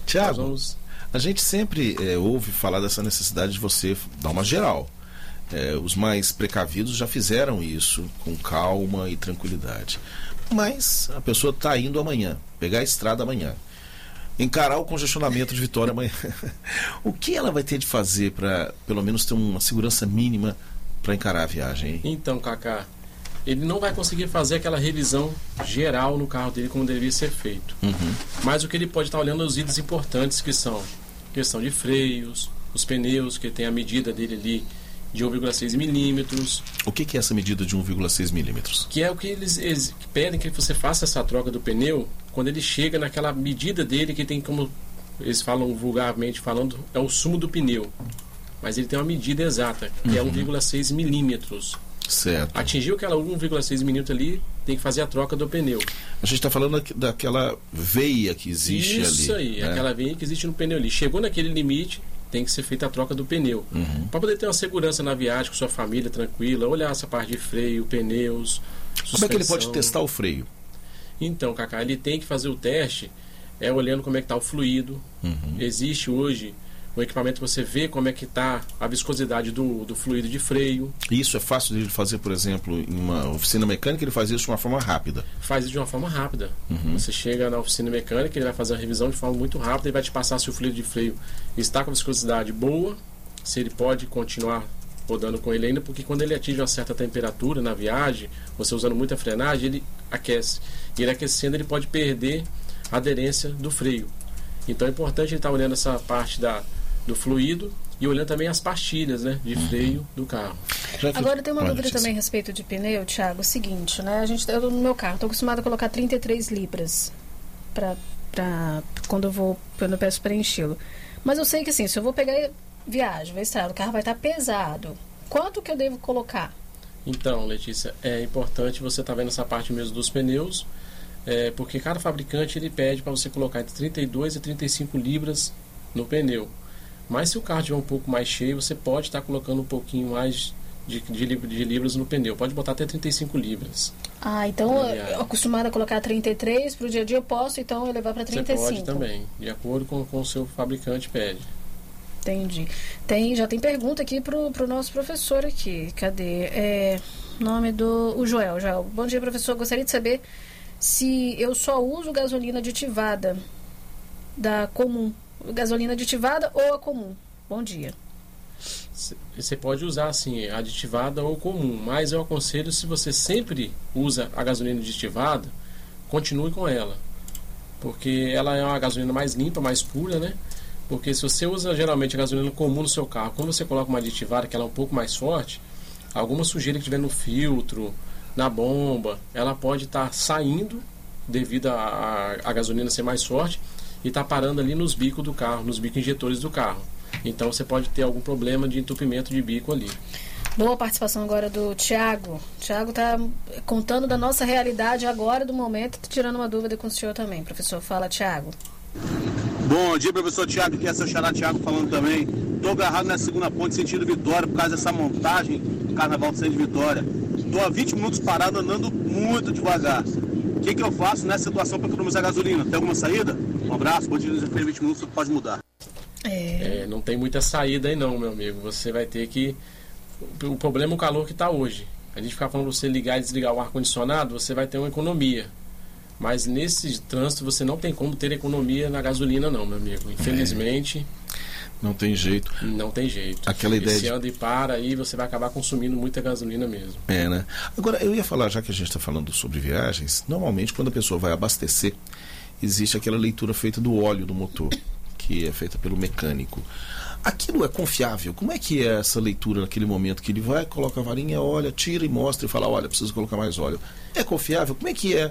Tiago, a gente sempre ouve falar dessa necessidade de você dar uma geral. Os mais precavidos já fizeram isso com calma e tranquilidade. Mas a pessoa está indo amanhã, pegar a estrada amanhã, encarar o congestionamento de Vitória amanhã. O que ela vai ter de fazer para, pelo menos, ter uma segurança mínima para encarar a viagem, hein? Então, Cacá, ele não vai conseguir fazer aquela revisão geral no carro dele como deveria ser feito. Mas o que ele pode estar olhando é os itens importantes, que são questão de freios, os pneus, que tem a medida dele ali de 1,6 milímetros. O que é essa medida de 1,6 milímetros? Que é o que eles pedem que você faça essa troca do pneu quando ele chega naquela medida dele, que tem, como eles falam vulgarmente falando, é o sumo do pneu. Mas ele tem uma medida exata, que é 1,6 milímetros. Certo. Atingiu aquela 1,6 milímetros ali, tem que fazer a troca do pneu. A gente está falando daquela veia que existe ali. Isso aí, né? Aquela veia que existe no pneu ali. Chegou naquele limite, tem que ser feita a troca do pneu. Para poder ter uma segurança na viagem, com sua família tranquila, olhar essa parte de freio, pneus, suspensão. Como é que ele pode testar o freio? Então, Cacá, ele tem que fazer o teste olhando como é que está o fluido. Existe hoje um equipamento que você vê como é que está a viscosidade do fluido de freio. Isso é fácil de fazer, por exemplo, em uma oficina mecânica, ele faz isso de uma forma rápida? Faz isso de uma forma rápida. Você chega na oficina mecânica, ele vai fazer a revisão de forma muito rápida e vai te passar se o fluido de freio está com a viscosidade boa, se ele pode continuar rodando com ele ainda, porque quando ele atinge uma certa temperatura na viagem, você usando muita frenagem, ele aquece. E ele aquecendo, ele pode perder a aderência do freio. Então é importante ele estar olhando essa parte do fluido e olhando também as pastilhas, né, de freio do carro. Agora tem uma dúvida também a respeito de pneu, Thiago. O seguinte, né? Eu no meu carro estou acostumado a colocar 33 libras para quando eu peço para enchê-lo. Mas eu sei que assim, se eu vou pegar viagem, vai estrada, o carro vai estar pesado. Quanto que eu devo colocar? Então, Letícia, é importante você estar vendo essa parte mesmo dos pneus, porque cada fabricante ele pede para você colocar entre 32 e 35 libras no pneu. Mas se o carro estiver um pouco mais cheio, você pode estar colocando um pouquinho mais de libras no pneu. Pode botar até 35 libras. Então eu acostumada a colocar 33, para o dia a dia eu posso então elevar para 35. Você pode também, de acordo com o seu fabricante pede. Entendi. Já tem pergunta aqui pro nosso professor aqui. Cadê? Nome do Joel. Bom dia, professor. Gostaria de saber se eu só uso gasolina aditivada da comum. Gasolina aditivada ou a comum? Bom dia. Você pode usar assim, aditivada ou comum, mas eu aconselho, se você sempre usa a gasolina aditivada, continue com ela, porque ela é uma gasolina mais limpa, mais pura, né? Porque se você usa geralmente a gasolina comum no seu carro, quando você coloca uma aditivada que ela é um pouco mais forte, alguma sujeira que tiver no filtro, na bomba, ela pode estar saindo devido a gasolina ser mais forte e tá parando ali nos bicos do carro, nos bicos injetores do carro. Então você pode ter algum problema de entupimento de bico ali. Boa participação agora do Tiago. Tiago está contando da nossa realidade agora, do momento, tirando uma dúvida com o senhor também. Professor, fala, Tiago. Bom dia, professor Tiago, aqui é seu xará Tiago falando também. Estou agarrado na segunda ponte sentido Vitória por causa dessa montagem do Carnaval do Centro de Vitória. Estou há 20 minutos parado, andando muito devagar. O que eu faço nessa situação para economizar gasolina? Tem alguma saída? Um abraço, bom dia, 20 minutos, pode mudar. Não tem muita saída aí não, meu amigo. Você vai ter que... O problema é o calor que está hoje. A gente ficar falando para você ligar e desligar o ar-condicionado, você vai ter uma economia. Mas nesse trânsito você não tem como ter economia na gasolina não, meu amigo. Infelizmente... Não tem jeito. Não tem jeito. Aquela ideia Esse anda e para aí, você vai acabar consumindo muita gasolina mesmo. Né? Agora, eu ia falar, já que a gente está falando sobre viagens, normalmente quando a pessoa vai abastecer, existe aquela leitura feita do óleo do motor, que é feita pelo mecânico. Aquilo é confiável? Como é que é essa leitura naquele momento que ele vai, coloca a varinha, olha, tira e mostra e fala, olha, preciso colocar mais óleo? É confiável? Como é que é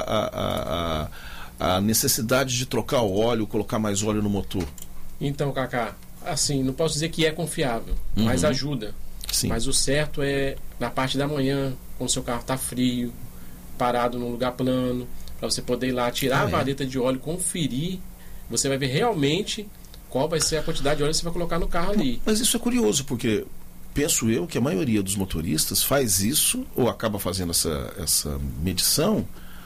a necessidade de trocar o óleo, colocar mais óleo no motor? Então, Cacá, assim, não posso dizer que é confiável, mas ajuda. Sim. Mas o certo é na parte da manhã, quando o seu carro está frio, parado num lugar plano, para você poder ir lá tirar a vareta de óleo, conferir, você vai ver realmente qual vai ser a quantidade de óleo que você vai colocar no carro ali. Mas isso é curioso, porque penso eu que a maioria dos motoristas faz isso, ou acaba fazendo essa medição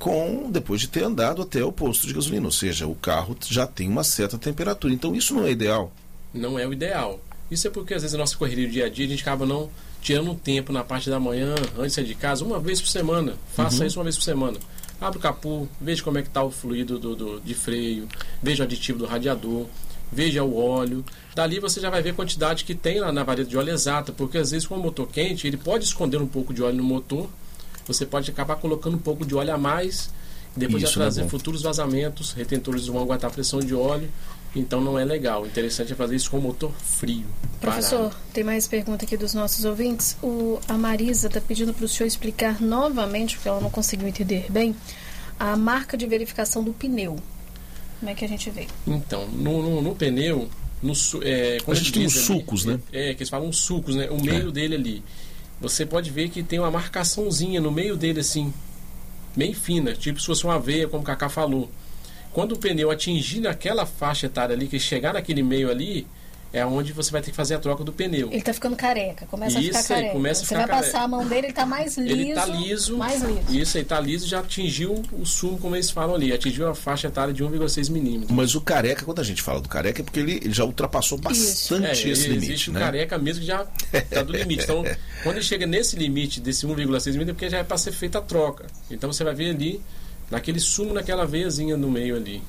depois de ter andado até o posto de gasolina, ou seja, o carro já tem uma certa temperatura. Então isso não é ideal. Não é o ideal. Isso é porque às vezes a nossa correria do dia a dia a gente acaba não tirando um tempo na parte da manhã, antes de sair de casa, uma vez por semana. Faça isso uma vez por semana. Abre o capô, veja como é que está o fluido de freio, veja o aditivo do radiador, veja o óleo. Dali você já vai ver a quantidade que tem lá na vareta de óleo exata, porque às vezes com o motor quente, ele pode esconder um pouco de óleo no motor, você pode acabar colocando um pouco de óleo a mais, e depois Isso já trazer futuros vazamentos, retentores vão aguentar a pressão de óleo, então não é legal. O interessante é fazer isso com o motor frio. Professor, parado. tem mais pergunta aqui dos nossos ouvintes. A Marisa está pedindo para o senhor explicar novamente, porque ela não conseguiu entender bem, a marca de verificação do pneu. Como é que a gente vê? Então, no pneu, a gente tem os sulcos, né? Que eles falam sulcos, né? O meio dele ali. Você pode ver que tem uma marcaçãozinha no meio dele, assim, bem fina, tipo se fosse uma veia, como o Cacá falou. Quando o pneu atingir naquela faixa etária ali, que chegar naquele meio ali, é onde você vai ter que fazer a troca do pneu. Ele tá ficando careca, começa Isso a ficar careca. Começa a você ficar vai passar a mão dele, ele tá mais liso. Ele tá liso. Mais liso. Isso, ele tá liso, já atingiu o sumo, como eles falam ali, atingiu a faixa etária de 1,6 milímetros. Mas o careca, quando a gente fala do careca, é porque ele já ultrapassou bastante esse limite, existe né? o careca mesmo que já tá do limite. Então, quando ele chega nesse limite desse 1,6 milímetros, é porque já é para ser feita a troca. Então você vai ver ali, naquele sumo, naquela veiazinha no meio ali.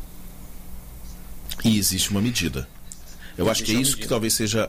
E existe uma medida. Eu acho que é isso que talvez seja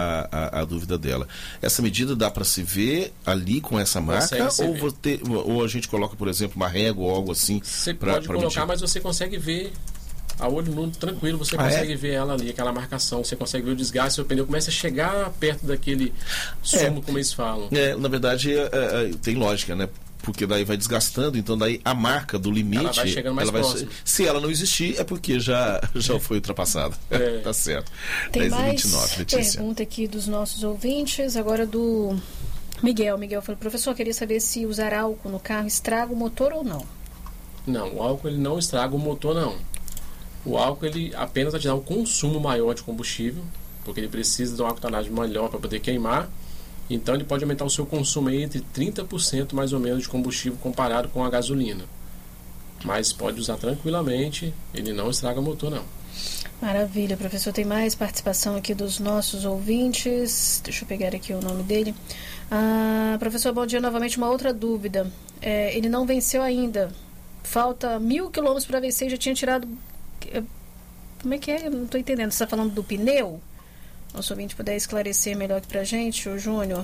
a dúvida dela. Essa medida dá para se ver ali com essa marca? Ou a gente coloca, por exemplo, uma régua ou algo assim? Você pode colocar, medir? Mas você consegue ver a olho nu, tranquilo, você consegue ver ela ali, aquela marcação, você consegue ver o desgaste, seu pneu começa a chegar perto daquele sumo, como eles falam. Na verdade, tem lógica, né? Porque daí vai desgastando, então daí a marca do limite, ela vai chegando mais próximo. Se ela não existir, é porque já foi ultrapassada. Tá certo. Tem mais pergunta aqui dos nossos ouvintes, agora do Miguel. Miguel falou, professor, queria saber se usar álcool no carro estraga o motor ou não. Não, o álcool ele não estraga o motor, não. O álcool ele apenas vai te dar um consumo maior de combustível, porque ele precisa de uma octanagem melhor para poder queimar. Então ele pode aumentar o seu consumo entre 30% mais ou menos de combustível comparado com a gasolina. Mas pode usar tranquilamente, ele não estraga o motor, não. Maravilha, professor. Tem mais participação aqui dos nossos ouvintes. Deixa eu pegar aqui o nome dele. Professor, bom dia. Novamente uma outra dúvida. Ele não venceu ainda. Falta 1.000 quilômetros para vencer e já tinha tirado... Como é que é? Eu não estou entendendo. Você está falando do pneu? Nosso ouvinte puder esclarecer melhor aqui pra gente, o Júnior,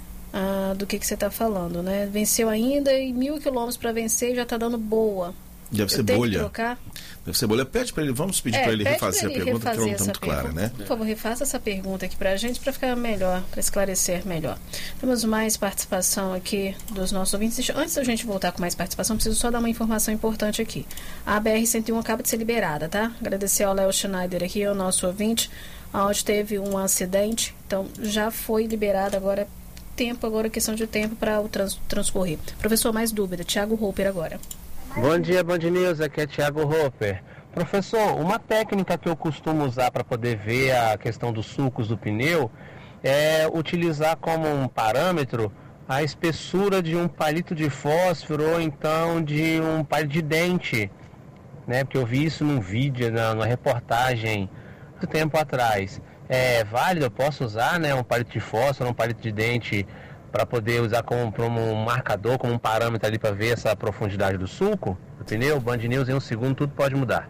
do que você está falando, né? Venceu ainda e 1.000 quilômetros para vencer já está dando boa. Deve ser bolha. Que trocar? Deve ser bolha. Pede para ele, vamos pedir para ele refazer a pergunta, porque ela não está muito clara, né? Por favor, refaça essa pergunta aqui pra gente, para ficar melhor, para esclarecer melhor. Temos mais participação aqui dos nossos ouvintes. Antes da gente voltar com mais participação, preciso só dar uma informação importante aqui. A BR-101 acaba de ser liberada, tá? Agradecer ao Léo Schneider aqui, ao nosso ouvinte, onde teve um acidente, então já foi liberado, agora questão de tempo para o transcorrer. Professor, mais dúvida, Thiago Roper agora. Bom dia, Band News, aqui é Thiago Roper. Professor, uma técnica que eu costumo usar para poder ver a questão dos sulcos do pneu é utilizar como um parâmetro a espessura de um palito de fósforo ou então de um palito de dente, né? Porque eu vi isso num vídeo, numa reportagem muito tempo atrás. É válido, eu posso usar, né, um palito de fósforo, um palito de dente para poder usar como um marcador, como um parâmetro ali para ver essa profundidade do sulco do pneu? Band News, em um segundo tudo pode mudar.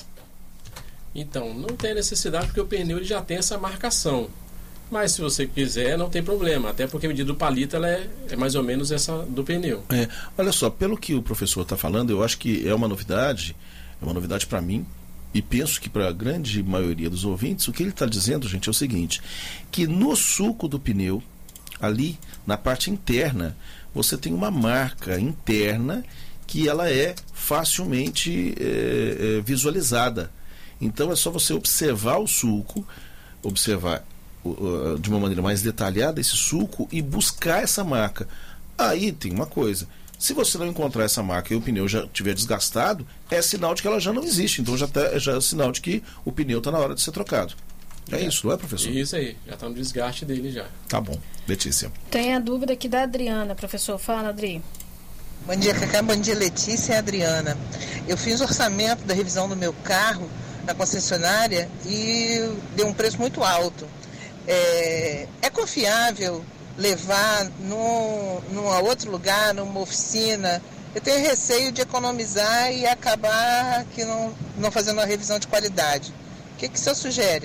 Então, não tem necessidade porque o pneu ele já tem essa marcação. Mas se você quiser, não tem problema. Até porque a medida do palito ela é mais ou menos essa do pneu. Olha só, pelo que o professor está falando, eu acho que é uma novidade para mim. E penso que para a grande maioria dos ouvintes, o que ele está dizendo, gente, é o seguinte, que no sulco do pneu, ali na parte interna, você tem uma marca interna que ela é facilmente visualizada. Então é só você observar o sulco, observar de uma maneira mais detalhada esse sulco e buscar essa marca. Aí tem uma coisa, se você não encontrar essa marca e o pneu já estiver desgastado, é sinal de que ela já não existe, então já é sinal de que o pneu está na hora de ser trocado. É isso, não é, professor? Isso aí, já está no desgaste dele já. Tá bom. Letícia. Tem a dúvida aqui da Adriana, professor. Fala, Adri. Bom dia, Cacá. Bom dia, Letícia e Adriana. Eu fiz o orçamento da revisão do meu carro na concessionária e deu um preço muito alto. É confiável levar num outro lugar, numa oficina? Eu tenho receio de economizar e acabar que não fazendo uma revisão de qualidade. O que o senhor sugere?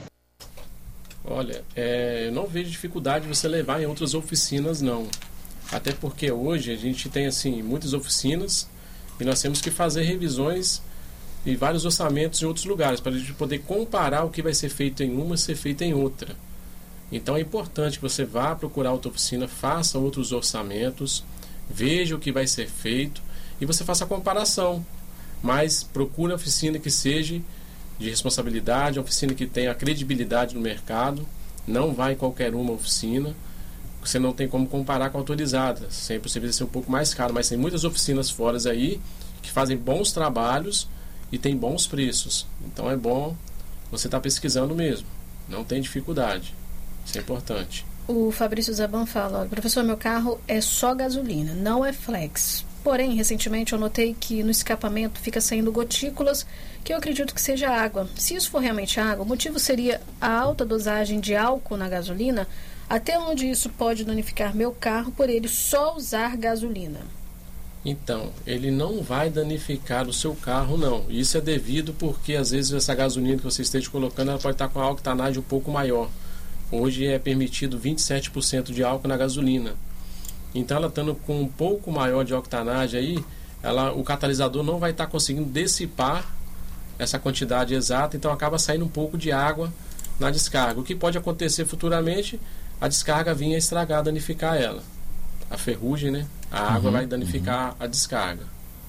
Olha, eu não vejo dificuldade de você levar em outras oficinas, não. Até porque hoje a gente tem assim muitas oficinas e nós temos que fazer revisões e vários orçamentos em outros lugares para a gente poder comparar o que vai ser feito em uma e ser feito em outra. Então é importante que você vá procurar outra oficina, faça outros orçamentos, veja o que vai ser feito e você faça a comparação. Mas procure uma oficina que seja de responsabilidade, uma oficina que tenha credibilidade no mercado. Não vá em qualquer uma oficina. Você não tem como comparar com a autorizada. Sempre você vai ser um pouco mais caro, mas tem muitas oficinas fora aí que fazem bons trabalhos e tem bons preços. Então é bom você estar pesquisando mesmo. Não tem dificuldade. Isso é importante. O Fabrício Zaban fala: professor, meu carro é só gasolina, não é flex. Porém, recentemente eu notei que no escapamento fica saindo gotículas que eu acredito que seja água. Se isso for realmente água, o motivo seria a alta dosagem de álcool na gasolina. Até onde isso pode danificar meu carro por ele só usar gasolina? Então, ele não vai danificar o seu carro, não. Isso é devido porque às vezes essa gasolina que você esteja colocando, ela pode estar com a octanagem um pouco maior. Hoje é permitido 27% de álcool na gasolina. Então, ela estando com um pouco maior de octanagem aí, o catalisador não vai estar conseguindo dissipar essa quantidade exata, então acaba saindo um pouco de água na descarga. O que pode acontecer futuramente, a descarga vir a estragar, danificar ela. A ferrugem, né? A água vai danificar a descarga.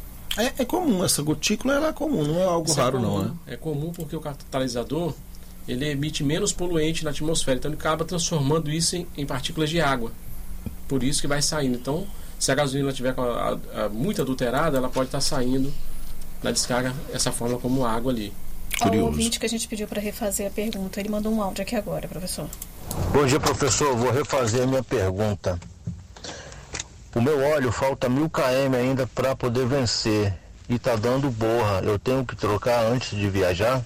É comum, essa gotícula ela é comum, não é algo Isso raro, é comum, não, né? É comum porque o catalisador ele emite menos poluente na atmosfera, então ele acaba transformando isso em partículas de água. Por isso que vai saindo. Então, se a gasolina estiver muito adulterada, ela pode estar saindo na descarga dessa forma como água ali. O ouvinte que a gente pediu para refazer a pergunta, ele mandou um áudio aqui agora, professor. Bom dia, professor. Vou refazer a minha pergunta. O meu óleo falta 1000 km ainda para poder vencer e tá dando borra. Eu tenho que trocar antes de viajar?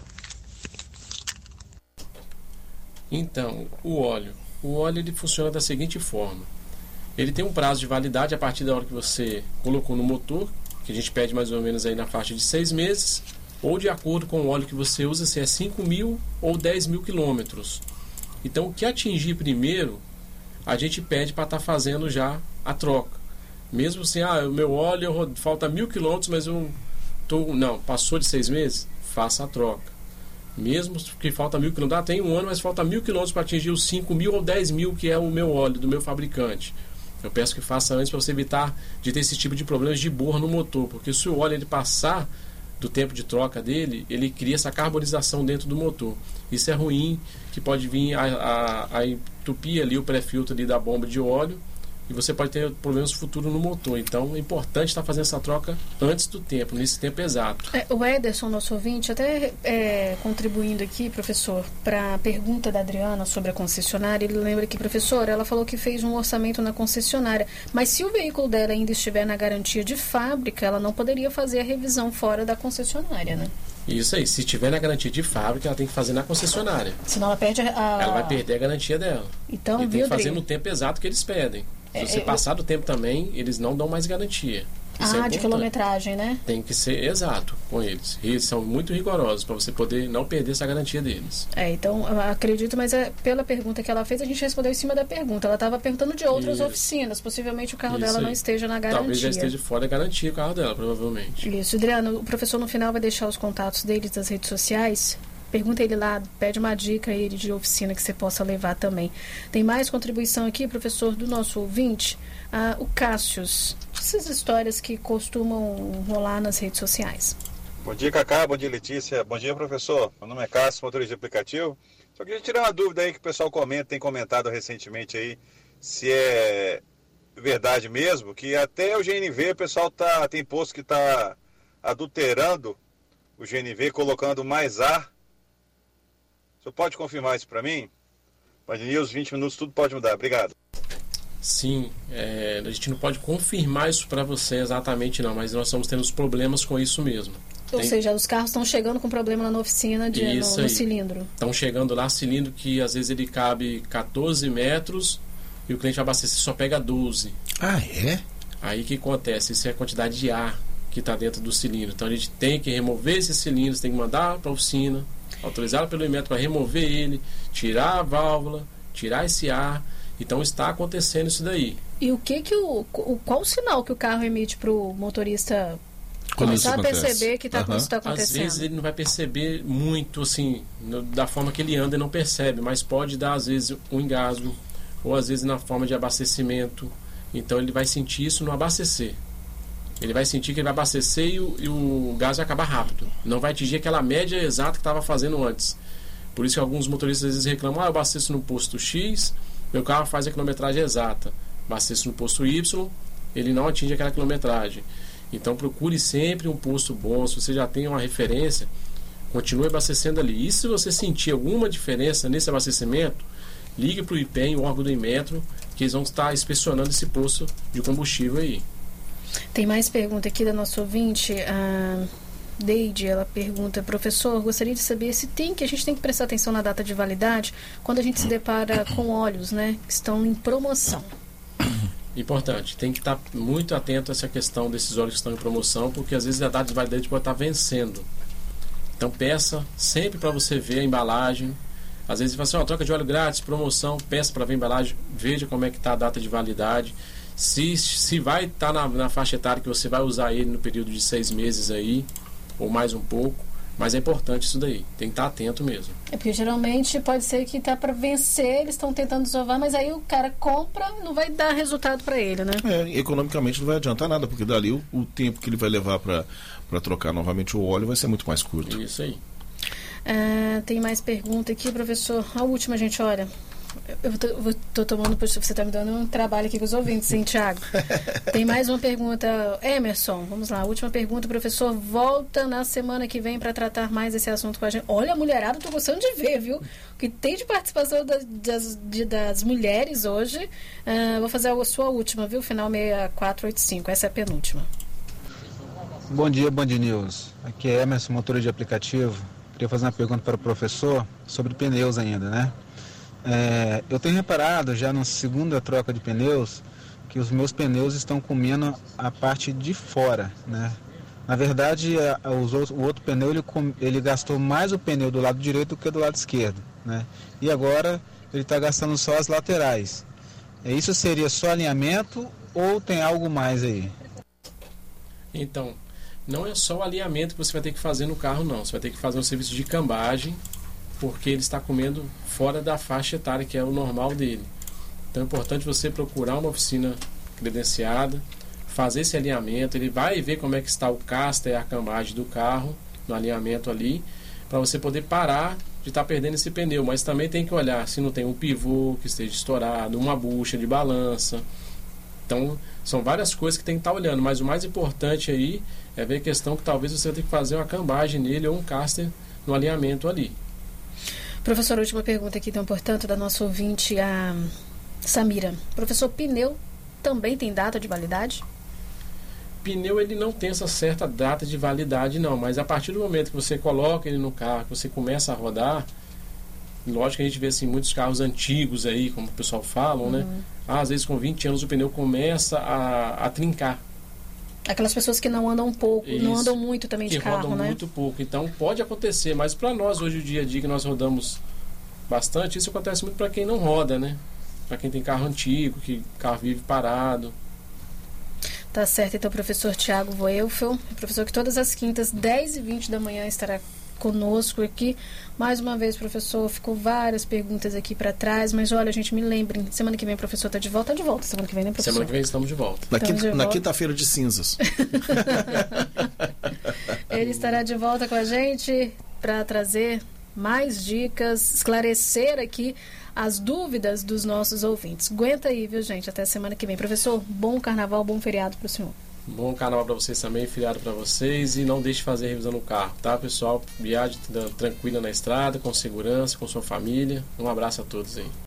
Então, o óleo ele funciona da seguinte forma. Ele tem um prazo de validade a partir da hora que você colocou no motor, que a gente pede mais ou menos aí na faixa de 6 meses, ou de acordo com o óleo que você usa, se é 5.000 ou 10.000 quilômetros. Então, o que atingir primeiro, a gente pede para estar fazendo já a troca. Mesmo assim, o meu óleo falta 1.000 quilômetros, mas não, passou de 6 meses, faça a troca. Mesmo que falta 1.000 quilômetros, tem um ano, mas falta 1.000 quilômetros para atingir os 5.000 ou 10.000, que é o meu óleo do meu fabricante. Eu peço que faça antes para você evitar de ter esse tipo de problemas de borra no motor, porque se o óleo ele passar do tempo de troca dele, ele cria essa carbonização dentro do motor. Isso é ruim, que pode vir a entupir ali o pré-filtro ali da bomba de óleo e você pode ter problemas futuros no motor. Então é importante estar fazendo essa troca antes do tempo, nesse tempo exato. O Ederson, nosso ouvinte, até contribuindo aqui, professor, para a pergunta da Adriana sobre a concessionária, ele lembra que, professor, ela falou que fez um orçamento na concessionária, mas se o veículo dela ainda estiver na garantia de fábrica, ela não poderia fazer a revisão fora da concessionária, né? Isso aí, se estiver na garantia de fábrica, ela tem que fazer na concessionária. Senão ela perde Ela vai perder a garantia dela. Então, e tem que fazer no tempo exato que eles pedem. Se você passar do tempo também, eles não dão mais garantia. Isso de quilometragem, né? Tem que ser exato com eles. E eles são muito rigorosos para você poder não perder essa garantia deles. Então, eu acredito, mas pela pergunta que ela fez, a gente respondeu em cima da pergunta. Ela estava perguntando de outras oficinas. Possivelmente o carro dela não esteja na garantia. Talvez já esteja fora da garantia o carro dela, provavelmente. Isso. Adriano, o professor no final vai deixar os contatos deles das redes sociais. Pergunta ele lá, pede uma dica a ele de oficina que você possa levar também. Tem mais contribuição aqui, professor, do nosso ouvinte, o Cássius. Essas histórias que costumam rolar nas redes sociais. Bom dia, Cacá. Bom dia, Letícia. Bom dia, professor. Meu nome é Cássio, motorista de aplicativo. Só queria tirar uma dúvida aí que o pessoal tem comentado recentemente aí, se é verdade mesmo, que até o GNV o pessoal tem posto que está adulterando o GNV, colocando mais ar. O senhor pode confirmar isso para mim? Band News, 20 minutos, tudo pode mudar. Obrigado. Sim, a gente não pode confirmar isso para você exatamente não, mas nós estamos tendo os problemas com isso mesmo. Ou seja, os carros estão chegando com problema lá na oficina no cilindro. Estão chegando lá, cilindro que às vezes ele cabe 14 metros e o cliente abastecer só pega 12. Ah, é? Aí o que acontece? Isso é a quantidade de ar que está dentro do cilindro. Então a gente tem que remover esses cilindros, tem que mandar para a oficina, autorizar pelo Inmetro para remover ele, tirar a válvula, tirar esse ar. Então está acontecendo isso daí. E qual o sinal que o carro emite para o motorista começar a perceber que isso está acontecendo? Às vezes ele não vai perceber muito, assim, da forma que ele anda e não percebe, mas pode dar, às vezes, um engasgo, ou às vezes na forma de abastecimento. Então ele vai sentir isso no abastecer. Ele vai sentir que ele vai abastecer e o gás vai acabar rápido. Não vai atingir aquela média exata que estava fazendo antes. Por isso que alguns motoristas às vezes reclamam: eu abasteço no posto X, meu carro faz a quilometragem exata. Abasteço no posto Y, ele não atinge aquela quilometragem. Então procure sempre um posto bom. Se você já tem uma referência, continue abastecendo ali. E se você sentir alguma diferença nesse abastecimento, ligue para o IPEM, o órgão do Inmetro, que eles vão estar inspecionando esse posto de combustível aí. Tem mais pergunta aqui da nossa ouvinte, a Deide. Ela pergunta: professor, gostaria de saber se a gente tem que prestar atenção na data de validade quando a gente se depara com óleos, né, que estão em promoção. Importante, tem que estar muito atento a essa questão desses óleos que estão em promoção, porque às vezes a data de validade pode estar vencendo. Então peça sempre para você ver a embalagem. Às vezes você fala assim: troca de óleo grátis, promoção, peça para ver a embalagem, veja como é que está a data de validade. Se vai estar na faixa etária que você vai usar ele no período de 6 meses aí, ou mais um pouco. Mas é importante isso daí, tem que estar atento mesmo. É porque geralmente pode ser que tá para vencer, eles estão tentando desovar, mas aí o cara compra, não vai dar resultado para ele, né? Economicamente não vai adiantar nada, porque dali o tempo que ele vai levar para trocar novamente o óleo vai ser muito mais curto. Isso aí. Tem mais pergunta aqui, professor. A última, gente, olha. Eu tô tomando, você está me dando um trabalho aqui com os ouvintes, hein, Thiago? Tem mais uma pergunta. Emerson, vamos lá. Última pergunta, professor. Volta na semana que vem para tratar mais esse assunto com a gente. Olha, mulherada, tô gostando de ver, viu? O que tem de participação das mulheres hoje. Vou fazer a sua última, viu? Final 6485. Essa é a penúltima. Bom dia, Band News. Aqui é Emerson, motorista de aplicativo. Queria fazer uma pergunta para o professor sobre pneus ainda, né? Eu tenho reparado já na segunda troca de pneus que os meus pneus estão comendo a parte de fora, né? Na verdade, o outro pneu ele gastou mais o pneu do lado direito do que do lado esquerdo, né? E agora ele está gastando só as laterais. Isso seria só alinhamento ou tem algo mais aí? Então, não é só o alinhamento que você vai ter que fazer no carro, não. Você vai ter que fazer um serviço de cambagem, porque ele está comendo fora da faixa etária, que é o normal dele. Então é importante você procurar uma oficina credenciada, fazer esse alinhamento. Ele vai ver como é que está o caster e a cambagem do carro no alinhamento ali, para você poder parar de estar perdendo esse pneu. Mas também tem que olhar se não tem um pivô que esteja estourado, uma bucha de balança. Então são várias coisas que tem que estar olhando, mas o mais importante aí é ver a questão que talvez você tenha que fazer uma cambagem nele ou um caster no alinhamento ali. Professor, última pergunta aqui, então, portanto, da nossa ouvinte, a Samira. Professor, pneu também tem data de validade? Pneu, ele não tem essa certa data de validade, não. Mas a partir do momento que você coloca ele no carro, que você começa a rodar, lógico que a gente vê assim, muitos carros antigos aí, como o pessoal fala, né? Às vezes com 20 anos o pneu começa a trincar. Aquelas pessoas que não andam pouco, não andam muito também de carro, né? Que rodam muito pouco. Então pode acontecer, mas para nós hoje, o dia a dia que nós rodamos bastante, isso acontece muito para quem não roda, né? Para quem tem carro antigo, que o carro vive parado. Tá certo, então, professor Thiago Voelfel, professor que todas as quintas, 10h20 da manhã, estará conosco aqui. Mais uma vez, professor, ficou várias perguntas aqui para trás, mas olha, gente, me lembrem, semana que vem o professor está de volta semana que vem, né, professor? Semana que vem estamos de volta. Na quinta-feira de cinzas. Ele estará de volta com a gente para trazer mais dicas, esclarecer aqui as dúvidas dos nossos ouvintes. Aguenta aí, viu, gente? Até semana que vem. Professor, bom carnaval, bom feriado para o senhor. Bom carnaval para vocês também, feriado para vocês, e não deixe de fazer revisão no carro, tá, pessoal? Viagem tranquila na estrada, com segurança, com sua família. Um abraço a todos aí.